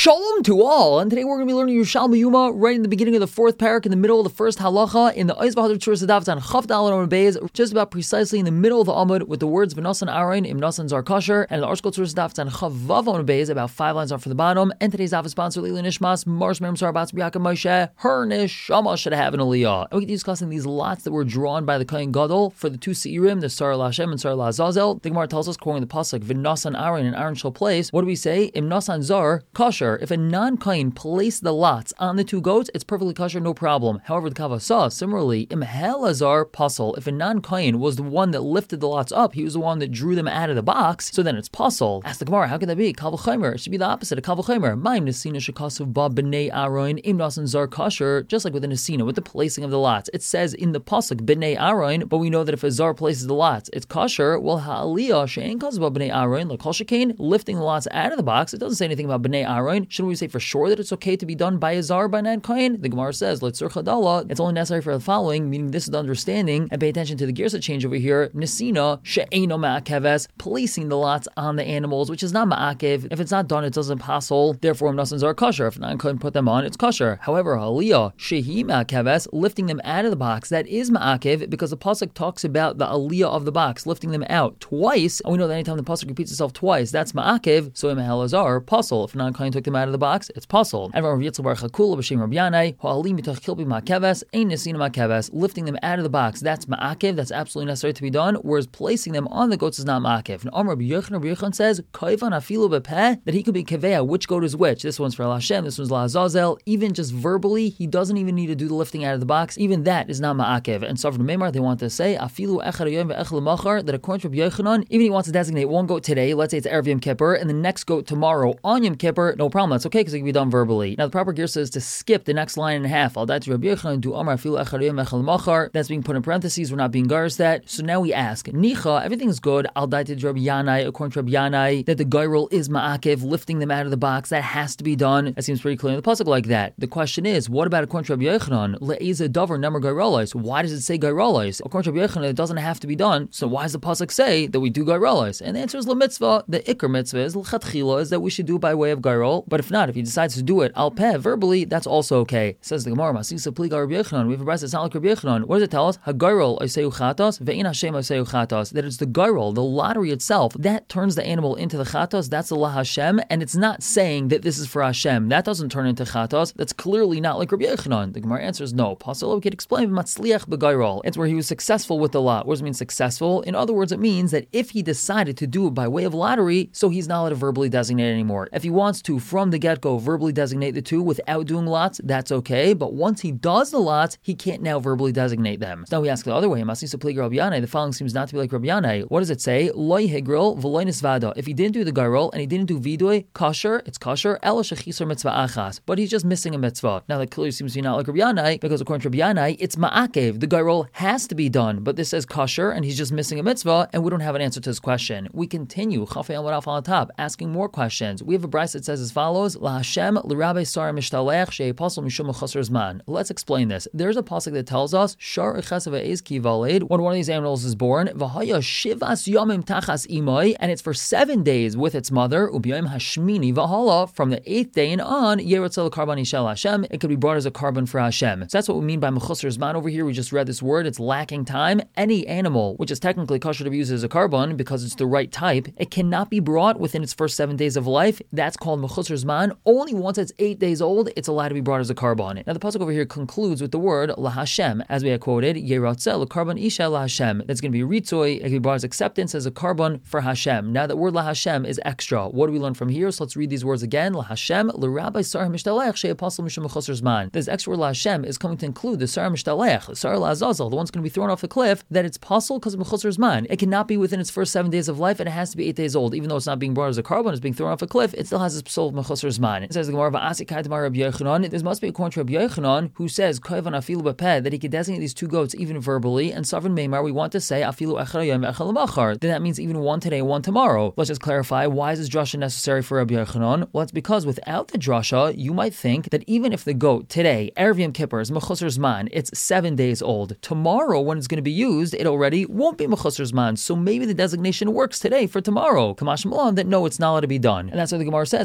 Shalom to all, and today we're going to be learning Yerushalmi Yuma right in the beginning of the fourth parak, in the middle of the first halacha, in the Ois V'Hadar Tzuras Adavs on Chaf Daled Amud Beis, just about precisely in the middle of the Amud, with the words V'Nasan Arayin Im Nasan Zar Kasher, and the Arshkol Tzuras Adavs on Chaf Vav Amud Beis, about 5 lines off for the bottom. And today's Daf is sponsored Lili Nishmas Marsh Merim Sar Batz B'Yaakov Moshe. Her neshama should have an aliyah. And we can be discussing these lots that were drawn by the Kohen Gadol for the two Seirim, the Sar LaHashem and Sar LaAzazel. The Gemara tells us, quoting the pasuk V'Nasan Arayin, and Aaron shall place. What do we say? Im Nasan Zar Kasher. If a non-Kohen placed the lots on the two goats, it's perfectly kosher, no problem. However, the Kavasah, similarly, Im Helazar Pasal. If a non-Kohen was the one that lifted the lots up, he was the one that drew them out of the box, so then it's Pasal. Ask the Gemara, how can that be? Kal v'chomer. It should be the opposite of Kal v'chomer. Ma'im Nesina shekasuv ba b'nei Aaron Im Nasan Zar Kasher. Just like with the Nesina, with the placing of the lots, it says in the pasuk b'nei Aaron, but we know that if a Zar places the lots, it's kosher. Well, ha'aliyah she'en kasuv ba b'nei Aaron, like Kol Shekain, lifting the lots out of the box, it doesn't say anything about b'nei Aaron. Shouldn't we say for sure that it's okay to be done by a Zar, by non Kohen? The Gemara says, Letzur Chadala, it's only necessary for the following, meaning this is the understanding, and pay attention to the Girsa change over here, Nesina, She'eino Ma'akeves, placing the lots on the animals, which is not Ma'akev. If it's not done, it doesn't passel, therefore Nasan Zar kosher. If non Kohen put them on, it's kosher. However, Aliyah, Shehi Ma'akeves, lifting them out of the box, that is Ma'akev, because the Pasuk talks about the Aliyah of the box, lifting them out twice, and we know that anytime the Pasuk repeats itself twice, that's Ma'akev, so Im Helazar, Pasel. If non Kohen took them out of the box, it's Pasel. And Rav Yitzchak Bar Chakula b'Shem Rabbi Yanai, ha'alim mitach kilpi ma'akeves, ein nesina ma'akeves, lifting them out of the box, that's ma'akev, that's absolutely necessary to be done, whereas placing them on the goats is not ma'akev. And Amar Rabbi Yochanan says, koivan afilu b'peh, that he could be kevea, which goat is which. This one's for Hashem, this one's LaAzazel. Even just verbally, he doesn't even need to do the lifting out of the box. Even that is not ma'akev. And so from Meimar, they want to say, afilu echad hayom ve'echad l'machar, that according to Rabbi Yochanan, even he wants to designate one goat today, let's say it's Erev Yom Kippur, and the next goat tomorrow on Yom Kippur, no problem, that's okay, because it can be done verbally. Now the proper gear says to skip the next line and a half. Al da'at Rabbi Yochanan do amar afilu echad hayom echad l'machar. That's being put in parentheses. We're not being garis that. So now we ask, nicha, everything's good. Al da'at Rabbi Yanai, according to Rabbi Yanai, that the gairol is ma'akev, lifting them out of the box. That has to be done. That seems pretty clear in the pasuk like that. The question is, what about according to Rabbi Yochanan? Le'eza davar nemer gairolos. Why does it say gairolos? According to Rabbi Yochanan, it doesn't have to be done. So why does the pasuk say that we do gairolos? And the answer is lemitzvah. The ikar mitzvah is l'chatchila, is that we should do by way of gairol. But if not, if he decides to do it al peh verbally, that's also okay. Says the Gemara, Masisa Pliga Rabbi Yochanan. We have a brayso that's not like Rabbi Yochanan. What does it tell us? Hagarol Oseu Chatos, Ve'in Hashem Oseu Chatos. That it's the garol, the lottery itself, that turns the animal into the Chatos. That's the La Hashem, and it's not saying that this is for Hashem. That doesn't turn into Chatos. That's clearly not like Rabbi Yochanan. The Gemara answers no. Pasal we could explain Matzliach Begarol. It's where he was successful with the lot. What does it mean successful? In other words, it means that if he decided to do it by way of lottery, so he's not allowed to verbally designate anymore. If he wants to, from the get-go, verbally designate the two without doing lots, that's okay. But once he does the lots, he can't now verbally designate them. So now we ask the other way. The following seems not to be like Rabbi Yanai. What does it say? Loi higril v'loi nisvada. If he didn't do the gairol and he didn't do vidui, kosher, it's kosher. Ela shechisar mitzvah achas. But he's just missing a mitzvah. Now that clearly seems to be not like Rabbi Yanai, because according to Rabbi Yanai, it's ma'akev. The gairol has to be done, but this says kosher and he's just missing a mitzvah, and we don't have an answer to this question. We continue. Chafei Amud Alef on top, asking more questions. We have a brayso that says as follows: La Hashem l'Rabbi Sar mishtalech she'apostle mishum chasar zman. Let's explain this. There's a pasuk that tells us shar echesav eis ki valed, when one of these animals is born, v'haya shivas yomim tachas imay, and it's for 7 days with its mother, ubiyim hashmini v'hala, from the 8th day and on, yerotzeh l'karban ishel Hashem, it could be brought as a carbon for Hashem. So that's what we mean by mechusar zman over here. We just read this word, it's lacking time. Any animal, which is technically kosher to be used as a carbon because it's the right type, it cannot be brought within its first 7 days of life. That's called mechusar zman. Only once it's 8 days old, it's allowed to be brought as a carbon. Now the pasuk over here concludes with the word la Hashem, as we had quoted, yerotzeh l'karban isha la Hashem. That's going to be ritzoy, it can be brought as acceptance as a carbon for Hashem. Now that word la Hashem is extra. What do we learn from here? So let's read these words again. La Hashem l'Rabbi Sar mishtalech she'apostle mishum mechusar zman. This extra word la Hashem is coming to include the Sar mishtalech, the Sar LaAzazel, the one's going to be thrown off the cliff, that it's possible because of mechusar zman. It cannot be within its first 7 days of life, and it has to be 8 days old. Even though it's not being brought as a carbon, it's being thrown off a cliff, it still has its soul of mechusar zman. It says the Gemara, Rabbi Yochanan, this must be according to Rabbi Yochanan, who says koivan afilu b'peh, that he could designate these two goats even verbally, and Savrin Meimar, we want to say afilu echad hayom echad l'machar. Then that means even one today, one tomorrow. Let's just clarify, why is this drasha necessary for Rabbi Yochanan? Well, it's because without the drasha, you might think that even if the goat today, Erev Yom Kippur, is mechusar zman, it's 7 days old. Tomorrow, when it's going to be used, it already won't be mechusar zman. So maybe the designation works today for tomorrow. Kamash Malan, that no, it's not allowed to be done. And that's what the Gemara says. That's Rabbi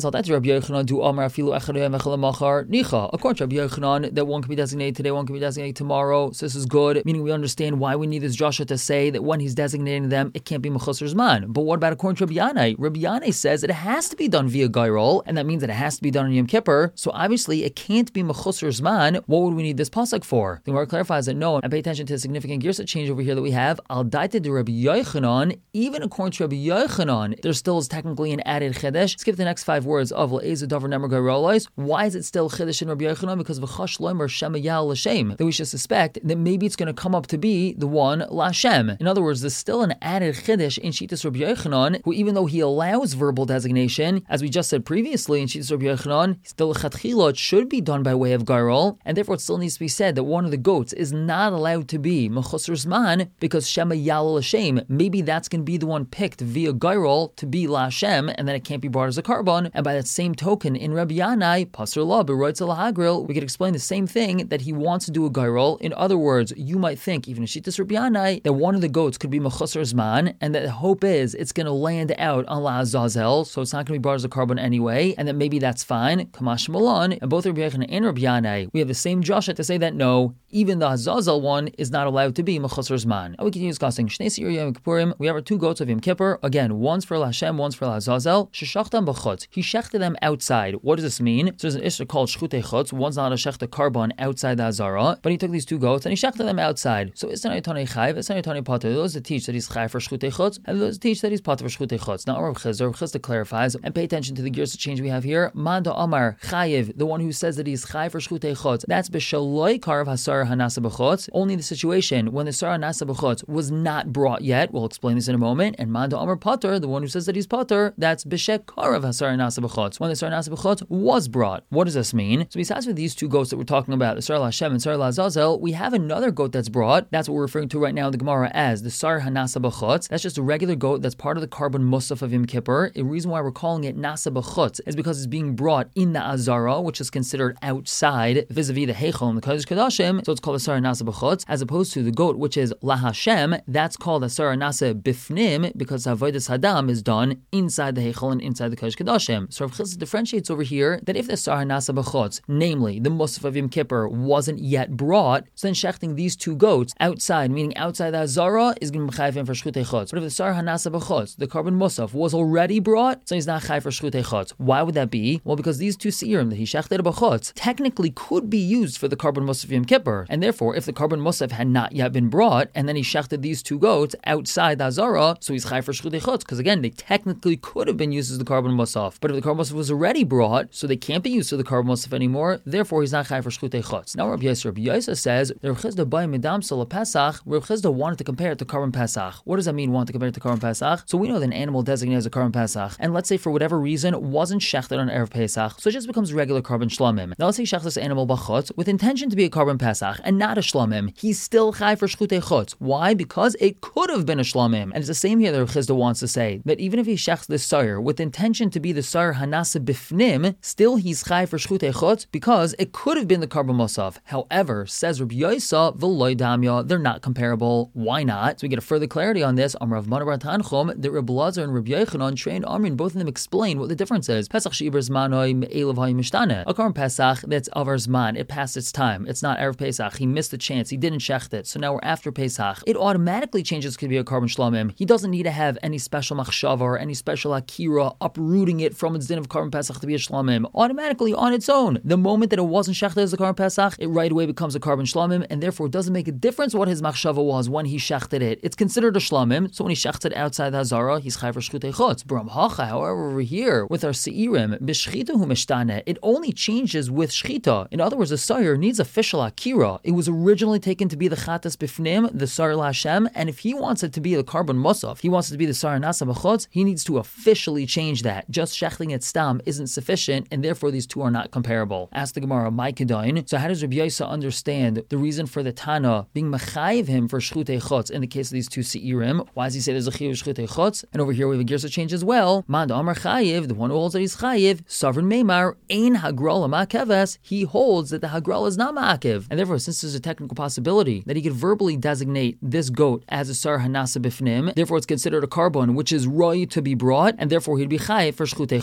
Rabbi Yochanan do Amar Afilu Echadayim Echad Lamachar Nicha. According to Rabbi Yochanan, that one can be designated today, one can be designated tomorrow. So this is good, meaning we understand why we need this Joshua to say that when he's designating them, it can't be Mechusar Zman. But what about according to Rabbi Yanai? Rabbi Yanai says that it has to be done via Gairol, and that means that it has to be done on Yom Kippur. So obviously it can't be Mechusar Zman. What would we need this pasuk for? The Gemara clarifies that no, and pay attention to the significant girsa change over here that we have. Al daita de Rabbi Yochanan, even according to Rabbi Yochanan, there still is technically an added chiddush. Skip the next 5 words of Le'ezu Davar Nemer Gairolais. Why is it still chiddush in Rabbi Yochanan? Because of Chash Loimer Shema Yal L'Shem, that we should suspect that maybe it's going to come up to be the one Lashem. In other words, there's still an added chiddush in Shitas Rabbi Yochanan, who even though he allows verbal designation, as we just said previously in Shitas Rabbi Yochanan, still Chatchila, it should be done by way of Gairol, and therefore it still needs to be said that one of the goats is not allowed to be Mechusar Zman because Shema Yal L'Shem. Maybe that's going to be the one picked via Gairol to be Lashem, and then it can't be brought as a carbon. And by that same token, in Rabbi Yanai, Pasur La B'Roitza Lahagril, we could explain the same thing, that he wants to do a Gairol. In other words, you might think, even in Shitas Rabbi Yanai, that one of the goats could be Mechusar Zman, and that the hope is it's going to land out on La Azazel, so it's not going to be brought as a carbon anyway, and that maybe that's fine. Kamash Malon, and both Rabbi Yochanan and Rabbi Yanai, we have the same Joshua to say that no, even the Azazel one is not allowed to be Mechusar Zman. Now we continue discussing Shnei Seir Yom Kippurim. We have our 2 goats of Yom Kippur. Again, one's for Lashem, one's for Azazel. Sheshachtam b'chutz. He shechted them outside. What does this mean? So there's an issue called Shchutei Chutz. One's not a shechta carbon outside the Azara, but he took these 2 goats and he shechted them outside. So Isnai Tani Chayv, Isnai Tani Pater. Those that teach that he's Chayv for Shchutei Chutz, and those that teach that he's Pater for Shchutei Chutz. Now Rav Chizda clarifies, and pay attention to the gears of change we have here. Manda Amar Chayiv, the one who says that he's Chayv for Shchutei Chutz, that's b'shaloi karv hasar hanasa b'chutz. Only in the situation when the sar hanasa b'chutz was not brought yet. We'll explain this in a moment. And Manda Amar Pater, the one who says that he's Pater, that's b'shek karv hasar hanasa b'chutz, when the sar hanasa b'chutz was brought. What does this mean? So besides for these 2 goats that we're talking about, the Sar Lashem and Sar Lazazel, we have another goat that's brought. That's what we're referring to right now in the Gemara as the Sar Hanasa B'chutz. That's just a regular goat that's part of the carbon Musaf of Yom Kippur. The reason why we're calling it Nasa B'chutz is because it's being brought in the Azara, which is considered outside vis-a-vis the Heichel and the Kodesh Kodashim. So it's called a Sar Hanasa B'chutz, as opposed to the goat which is La Hashem. That's called a Sar Hanasa Bifnim because Avodas Hadam is done inside the Heichel and inside the Kodesh Kodashim. So Rav Chizda differentiates over here that if the Sar Hanasa B'chutz, namely the Musaf of Yom Kippur, wasn't yet brought, so then shechting these 2 goats outside, meaning outside the Azara, is going to be chayv for Shchutei Chutz. But if the Sar Hanasa B'chutz, the carbon Musaf, was already brought, so he's not chayv for Shchutei Chutz. Why would that be? Well, because these 2 seirim that he shechted B'chutz technically could be used for the carbon Musaf of Yom Kippur, and therefore if the carbon Musaf had not yet been brought, and then he shechted these 2 goats outside the Azara, so he's chayv for Shchutei Chutz, because again, they technically could have been used as the carbon Musaf. But if the carbon Musaf was already brought, so they can't be used for the carbon Musaf anymore, therefore he's not chayv for Shchutei Chutz. Now Rabbi Yosef says that Rav Chizda by Medam Sala Pesach, Rav Chizda wanted to compare it to Karban Pesach. What does that mean, want to compare it to Karban Pesach? So we know that an animal designated as a Karban Pesach, and let's say for whatever reason wasn't shechted on Erev Pesach, so it just becomes regular Karban Shlamim. Now let's say he shechted this animal b'chutz with intention to be a Karban Pesach and not a Shlamim. He's still chai for Shchutei Chutz. Why? Because it could have been a Shlamim. And it's the same here that Rav Chizda wants to say, that even if he shechts this sire with intention to be the sire Hanasa Bifnim, still he's chai for Shchutei Chutz because it could have been the Karban Musaf. However, says Rabbi Yosa, v'loy damya, they're not comparable. Why not? So we get a further clarity on this. Amar Rav Mana bar Tanchum, that Rabbi Lazar and Rabbi Yochanan trained Amrin, both of them explain what the difference is. Pesach she'ibur zmanoi me'elav ha'yim mishtane. A Karban Pesach, that's avar zman. It passed its time. It's not Erev Pesach. He missed the chance. He didn't shecht it. So now we're after Pesach. It automatically changes to be a Karban Shlamim. He doesn't need to have any special machshava or any special akira uprooting it from its din of Karban Pesach to be a Shlamim. Automatically on its own. The moment that it wasn't shechted as a Karban Pesach, it right away becomes a Karban Shlamim, and therefore it doesn't make a difference what his machshava was when he shechted it. It's considered a Shlamim, so when he shechted it outside the Hazara, he's chayv for Shchutei Chutz. B'ram hacha, however, over here, with our Seirim, b'shchita hu mishtane, it only changes with shchita. In other words, the sire needs official akira. It was originally taken to be the chatas bifnim, the sar l'Hashem, and if he wants it to be the carbon musaf, he wants it to be the sar nasa b'chutz, he needs to officially change that. Just shechting it stam isn't sufficient, and therefore these 2 are not comparable. Ask the Gemara, my kedain. So how does Rabbi Yosa understand the reason for the Tana being mechayiv him for Shchutei Chutz in the case of these 2 seirim? Why does he say there's a chiyuv Shchutei Chutz? And over here we have a girsa change as well. Man Amar Chayiv, the one who holds that he's chayiv, sovereign meimar, ein hagrala ma'akeves. He holds that the hagrala is not ma'akev, and therefore since there's a technical possibility that he could verbally designate this goat as a sar hanasa bifnim, therefore it's considered a carbon which is roi to be brought, and therefore he'd be chayiv for Shchutei Chutz.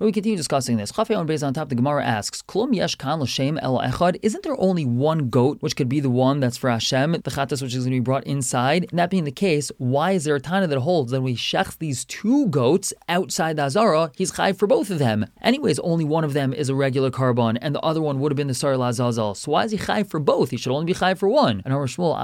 But we continue discussing this. Chafei based on top, the Gemara asks, Klum yesh kan l'shem el echad? Isn't there only one goat, which could be the one that's for Hashem, the chatas which is going to be brought inside? And that being the case, why is there a Tana that holds that when we shech these two goats outside the Azara, he's chayv for both of them? Anyways, only one of them is a regular carbon, and the other one would have been the Sar Lazazal. So why is he chayv for both? He should only be chayv for one. And our Shmuel,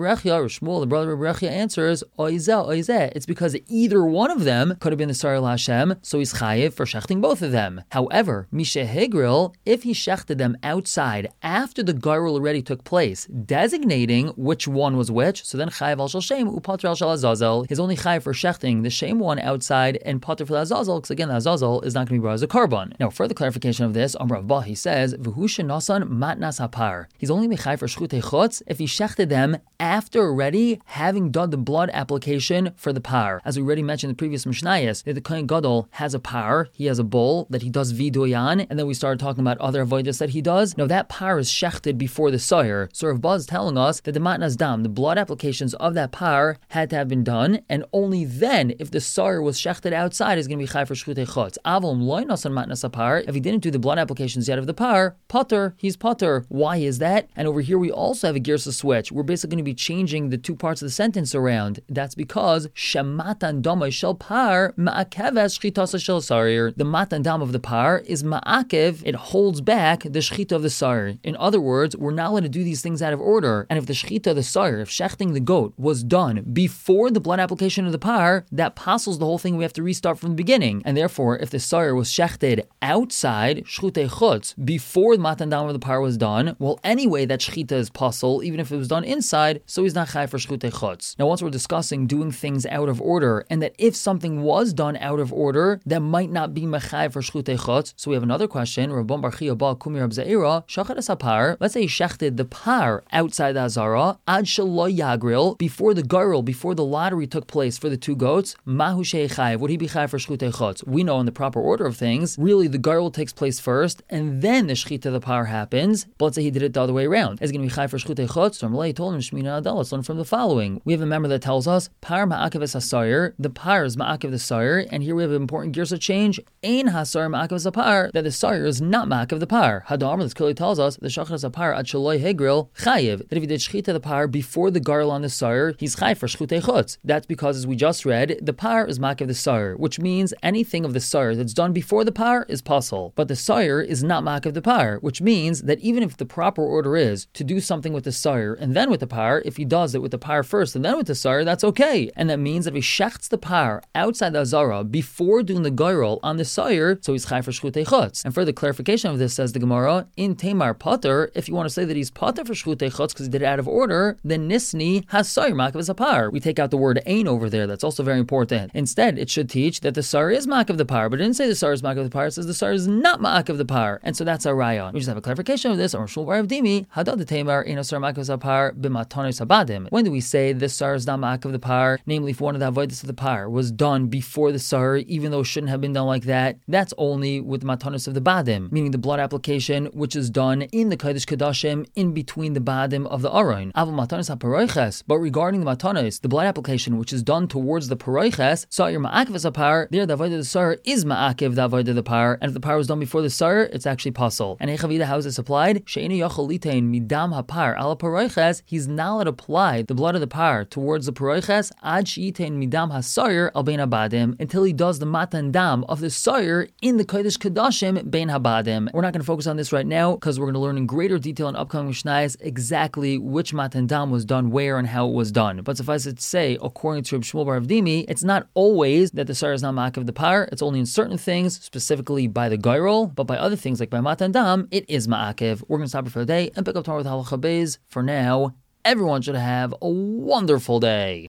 the brother Reb Rechia answers, Oizeh. It's because either one of them could have been the Sar Hashem, so he's chayiv for shechting both of them. However, Misha Higril, if he shechted them outside after the Gairul already took place, designating which one was which, so then chayiv al shel shem upater al shel azazel. He's only chayiv for shechting the shem one outside and pater for the azazel, because again the azazel is not going to be brought as a carbon. Now, further clarification of this, Amar Abba, he says, V'hu shenasan matnas hapar. He's only chayiv for shchutei chutz if he shechted them after already having done the blood application for the par. As we already mentioned in the previous Mishnayos, that the Kohen Gadol has a par, he has a bull that he does vidoyan, and then we started talking about other avodas that he does. Now that par is shechted before the sire. So Rav Baz is telling us that the matnas dam, the blood applications of that par, had to have been done, and only then, if the sire was shechted outside, is going to be chai for shchutei chutz. Avom loy nasan matnas apar. If he didn't do the blood applications yet of the par, potter, he's potter. Why is that? And over here we also have a girsa switch. We're basically going to be changing the two parts of the sentence around. That's because shematan dama shel par ma'akeves shchitasa shel sarir. The matan dam of the par is ma'akev. It holds back the shchita of the sarir. In other words, we're not allowed to do these things out of order. And if the shchita of the sarir, if shechting the goat, was done before the blood application of the par, that passes the whole thing. We have to restart from the beginning. And therefore, if the sarir was shechted outside shchutei chutz before the matan dam of the par was done, well, anyway, that shchita is pasul, even if it was done inside, so he's not chai for shchutei chutz. Now, once we're discussing doing things out of order, and that if something was done out of order, that might not be mechai for shchutei chutz. So we have another question. Rabban Bar Chia Ba Kumi Rab Zaira shachat es hapar. Let's say he shechted the par outside the azara ad shelo yagril, before the garil, before the lottery took place for the two goats. Mahu shei would he be chai for shchutei chutz? We know in the proper order of things, really the garil takes place first, and then the shchita of the par happens. But let's say he did it the other way around. Is he going to be chai for shchutei chutz? So Amalei told him Shmina Adal. Let's learn from the following. We have a member that tells us par ma'akev es hasayir. The par is ma'akev the sayir, and here we have an important girsa change. Ein hasayir ma'akev es par, that the sayir is not ma'akev the par. Hadamar, this clearly tells us the shachar es par ad shaloi hegril chayiv, that if he did shchita the par before the garl on the sayir, he's chayiv for shchutei chutz. That's because, as we just read, the par is ma'akev the sayir, which means anything of the sayir that's done before the par is pasul. But the sayir is not ma'akev the par, which means that even if the proper order is to do something with the sayir and then with the par, if he does it with the par first and then with the sayir, that's okay. And that means that if he shechts the par outside the azara before doing the gairol on the sayir, so he's chai for shchutei chutz. And further clarification of this, says the Gemara, in Tamar Potter, if you want to say that he's Potter for shchutei chutz because he did it out of order, then nisni has sayir ma'akev as a par. We take out the word ein over there. That's also very important. Instead, it should teach that the sayir is ma'akev the par, but it didn't say the sayir is ma'akev the par. It says the sayir is not ma'akev the par. And so that's our rayon. We just have a clarification of this. Or Shul Bar Avdimi, hadad the Tamar in a sayir ma'akev as a par b'matanos habadim. When do we say this sayir is not ma'akev the par? Namely, if one of the avodas of the par was done before the sayir, even though it shouldn't have been done like that, that's only with matanos of the badim, meaning the blood application which is done in the Kodesh Kodashim in between the badim of the aron. Aval matanos haparoiches. But regarding the matanos, the blood application which is done towards the paroiches, sayir ma'akev as a par, there the avodah of the sayir is ma'akev the avodah of the par, and if the par was done before the sayir, it's actually pasul. And Echavida, how is this applied? She'eni yachol litein midam hapar ala paroiches. He's not allowed to apply the blood of the par towards the paroiches ad she'itein midam hasayir al bein habadim, until he does the matan dam of the sayir in the Kodesh Kodashim bein habadim. We're not going to focus on this right now because we're going to learn in greater detail in upcoming Mishnayos exactly which matan dam was done where and how it was done. But suffice it to say, according to Reb Shmuel Bar Avdimi, it's not always that the sayir is not ma'akev the par. It's only in certain things, specifically by the gairol, but by other things like by matan dam, it is ma'akev. We're going to stop it for the day and pick up tomorrow with halacha beis. For now, everyone should have a wonderful day.